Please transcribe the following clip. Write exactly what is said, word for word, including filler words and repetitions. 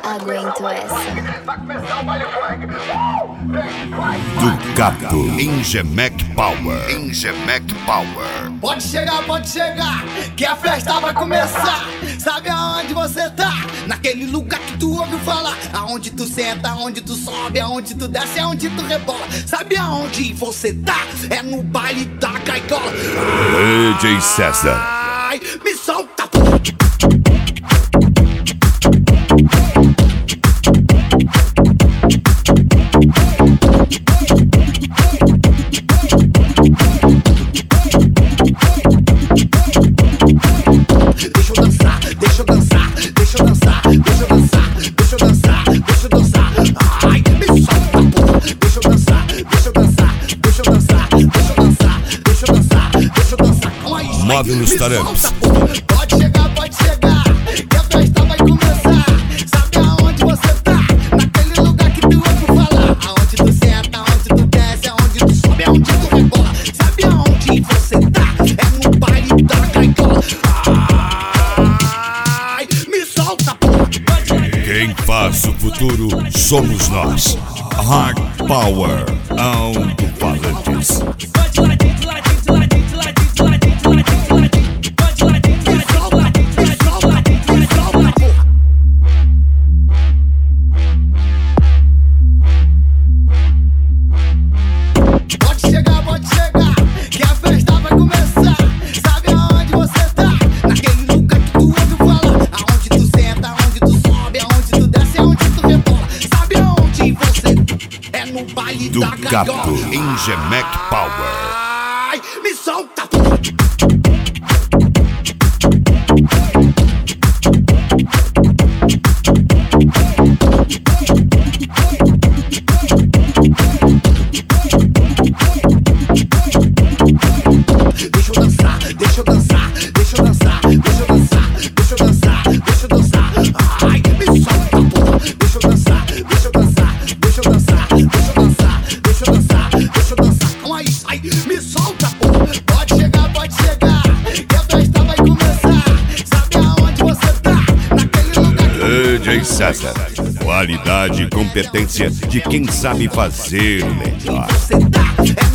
aguento essa. Ducato, Engemec Power, Engemec Power. Pode chegar, pode chegar, que a festa vai começar. Sabe aonde você tá? Naquele lugar que tu ouve falar. Aonde tu senta, aonde tu sobe, aonde tu desce, aonde tu rebola. Sabe aonde você tá? É no baile da gaiola. D J César. Ai, me solta, Deixa eu dançar, deixa eu dançar, deixa eu dançar, deixa eu dançar, deixa eu dançar, deixa eu dançar. Ai, me solta, porra. Deixa eu dançar, deixa eu dançar, deixa eu dançar, deixa eu dançar, deixa eu dançar, deixa eu dançar. Calma aí, Módulos Taramps. Pode chegar, pode chegar, que a festa vai começar. Sabe aonde você tá? Naquele lugar que tu ouve falar. Aonde tu senta, aonde tu desce, aonde tu sobe, aonde tu rebola. Sabe aonde você tá? É no baile da gaiola. Ai, me solta, porra. Quem faz o futuro somos nós. Hard Power, alto-falantes. Pode chegar, pode chegar, que a festa vai começar. Sabe aonde você tá? Naquele lugar que tu ouve falar. Aonde tu senta, aonde tu sobe, aonde tu desce, aonde tu rebola. Sabe aonde você tá? É no baile da Ducato, gaiola. Engemec Power. Ai, me solta, porra. Deixa eu dançar, deixa eu dançar, deixa eu dançar, deixa eu dançar, deixa eu dançar, deixa eu dançar. Ai, me solta, porra. Deixa eu dançar, deixa eu dançar, deixa eu dançar, deixa eu dançar, deixa eu dançar, deixa eu dançar. Calma aí, ai, me solta, porra. Pode chegar, pode chegar, que a festa vai começar. Sabe aonde você tá? Naquele lugar que D J César. Qualidade e competência de quem sabe fazer o melhor. você tá. É